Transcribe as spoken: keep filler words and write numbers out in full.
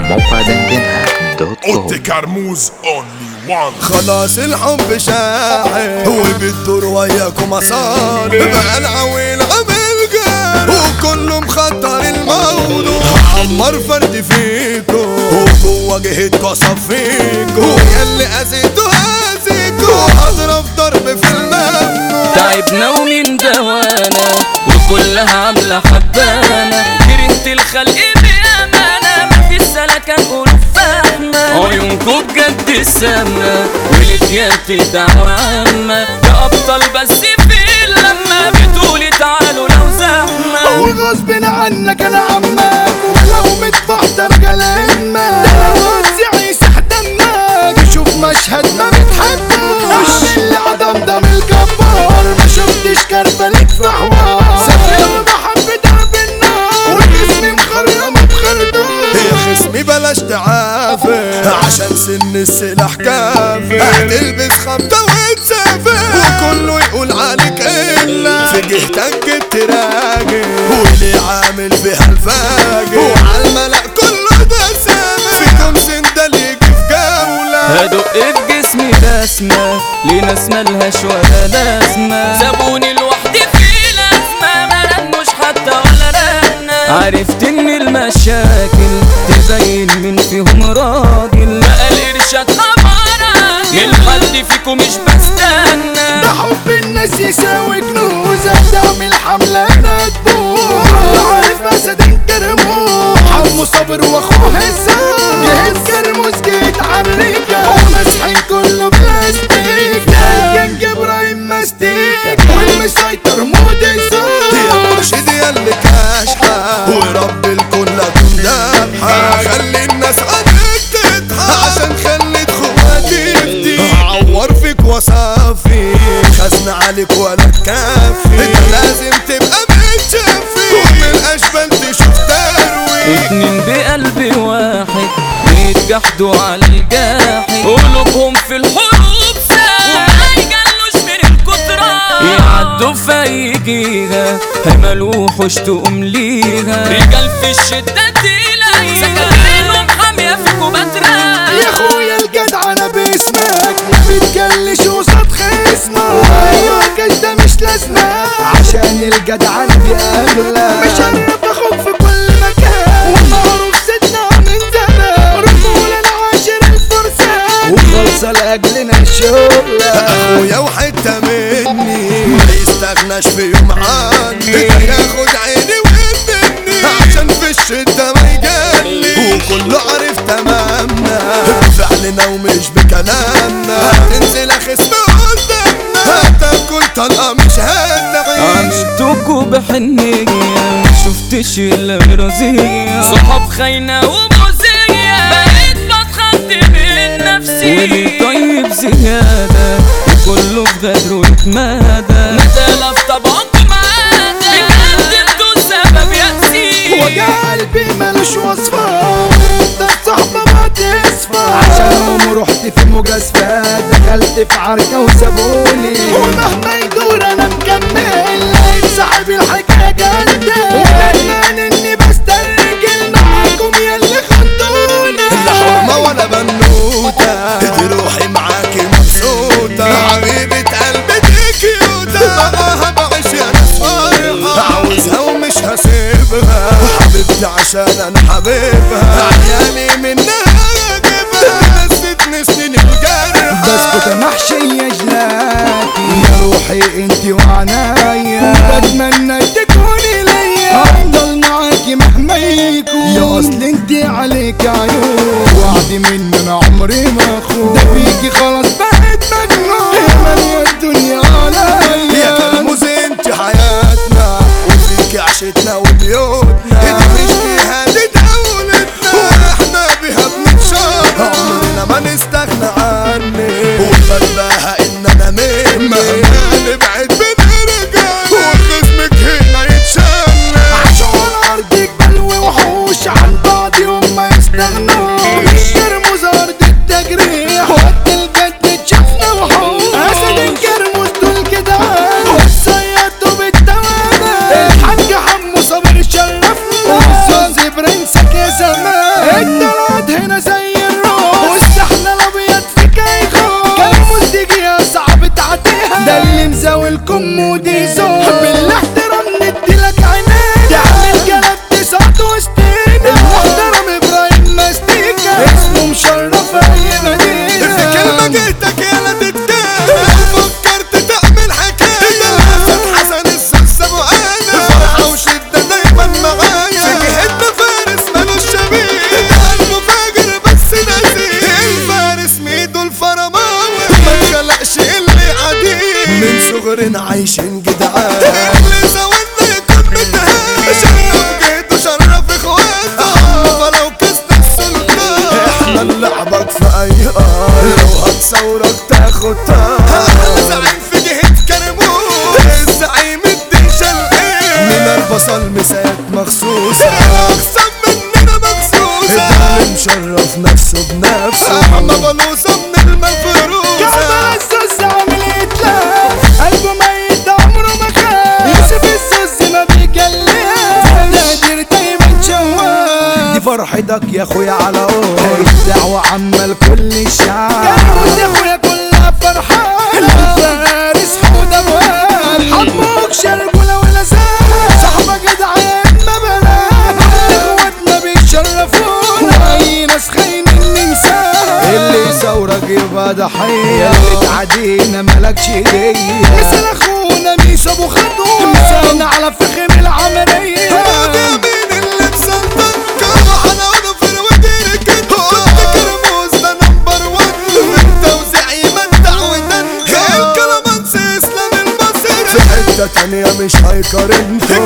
موقع دندنها دوت كوم. اوتي كرموز اونلي وان. خلاص الحب شاحن وبتدور وياكم مصالح، بقى العويل عامل جار وكله مخطر الموضوع، عمر فرد فيكو وجوه جهتكو صفيكو ياللي اذيتو اذيكو هضرب ضرب في الممنوع. تعبنا ومن دوانا وكلها عاملة حبانا، كرهت الخلق بأمانة مفيش سلكة قلوب فاهمة، عيونكو بجد السامة والاتيات دعوة عامة، يا أبطال بس في اللمة بتقولي تعالوا لو زحمة، وغصب عنك انا عمك ولو متبحتر كلامك، ده لو هتزعي دمك شوف مشهد ما بتحبوش، اللي عدم دم الجبار ما شفتش كربلك في حوار، سفر محبتها بالنار وجسمي مخرم بخردوش، يا خصمي بلاش تعافر عشان سن السلاح كافر، هتلبس خبطة وتسافر وكله يقول عليك إلا في جهتك جبت راجل، واللي عامل فيها الفاجر وعالملأ كله ده سامر، فيكم سندال يجي في جولة، هدق في جسمي رسمة لناس ملهاش ولا لازمة، سابوني لوحدي في لازمة مرنوش حتى ولا رنة، عرفت ان المشاكل تبين من فيهم راجل، بقى الإرشاد أمارة الحد فيكم مش بستنى، ده حب الناس يساوي كنوز، تعمل حملة تبوظ، عارف اسد كرموز حمو صابر واخوه هزام، جهز كرموز جيت عالرجال ومسحين كله بلاستيك، كان ابراهيم ماستيك والمسيطر مود الزوج، يا مرشد يا اللي كاشحة ورب الكل لكم دابحة، خلي الناس عنك تضحك عشان خلت خواتي تفديك، عور فيك وصافي خزن عليك ولا تكفي، انت لازم تبقى متشفي ومن الاشبال تشوف ترويج، اتنين بقلب واحد بيتجحدوا على الجاحد، قلوبهم في الحروب ساعة وما يجلوش من الكترة، يعدوا في اي جيهة هيملوحوش تقوم ليها، رجال في الشدة تلاقي سكاكينهم حامية فيكوا بترا، يا اخويا الجدع انا باسمك ما بتجلش وسط خصمك، ايوه كاش ده مش لازمة عشان الجدع عندي اغلى، مشرف اخوك في كل مكان ومعروف سيدنا من زمان، رجولة العاشر الفرسان وخلصة لاجلنا الشغلة، اخويا وحتة مني ما يستغناش في يوم عني، ياخد عيني ويدني عشان في الشدة ما يجلي، وكله عارف تمامنا بفعلنا ومش بكلامنا، هتنزل خصم قدامنا هتاكل طلقة مش هتعيش، عملتكوا بحنية مشوفتش الا مرازية، صحاب خاينة ومؤذية بقيت بتخض من نفسي، واللي طيب زيادة وكله في غدر واتمادى، ندالة في طبعكم عادة بجد انتوا السبب يأسي، وجع قلبي ملوش وصفة انت الصحبة ما تصفى، عشانهم رحت في مجازفة دخلت في عركة وسابوني، ومهما يدور انا مكمل لقيت صاحب الحكاية جلدة، وندمان اني بسترجل معاكم ياللي خدوني، لا حرمة ولا بنوتة دي روحي معاكي مبسوطة، حبيبة قلبي دي كيوتة، معاها بعيش يا ناس فرحة، عاوزها ومش هسيبها حبيبتي عشان انا حبيبها، عيالي منها اجيبها نستني سنين الجرح، بسكت محشية جلاتي يا روحي انتي وعنايا، بتمنى تكوني ليا افضل معاكي مهما يكون، يا اصل انتي عليك عيون وعدي مني انا عمري ما اخون، ده فيكي خلاص بقيت مجنون، مالية الدنيا عليا، يا كرموز انتي حياتنا وفيكي عشتنا وبيوتنا، دي مش فيها دي دولتنا واحنا بيها بنتشرف، عمرنا ما نستغنى عني والبلاها ان انا مني، مهما نبعد بنرجع وخصمك هنا يتشنى، عشان ارضك بلوي وحوش عن بعض يوم ما يستغنوا، كرموز ارض التجريح وقت الجد عايشين جدعان. اللي زودنا يكون متهان، شرف جيت وشرف اخواته فلو كسنا السلطان. احنا نلعبك في اي ار، لو هتصورك تاخد طار. زعيم في جهة كرموز، الزعيم الدين شلقين. من البصل مسات مخصوصة، اقسم مننا مخصوصة. ده اللي مشرف نفسه بنفسه. احنا بلوصة من المفروسة. كعب الزوز عامل اتلاف، قلبه ميت عمره ما خاف. يوسف الزوز ما بيجلف، نادر دايما شواف. دي فرحتك يا اخويا على قول، الدعوة عامة لكل الشعب. يا اخويا كلها فرحان، الفارس حود اموال. حموك شرقولة ولا زال، صاحبك جدعان ما بنام. اخواتنا بيشرفونا، اي ناس خاينين ننساها. اللي يثورك يبقى ضحية، اللي تعدينا مالكش هدية. مثل اخونا ميسو ابو خطوة، مثالنا على فخم العملية. مين اللي مسلطن كرح انا وانا في الودير كنت قلت كرموز ده نمبر وان. من توزيعي مدع ودن الكلامانس اسلام المصري. في حتة تانية مش هيقارنته،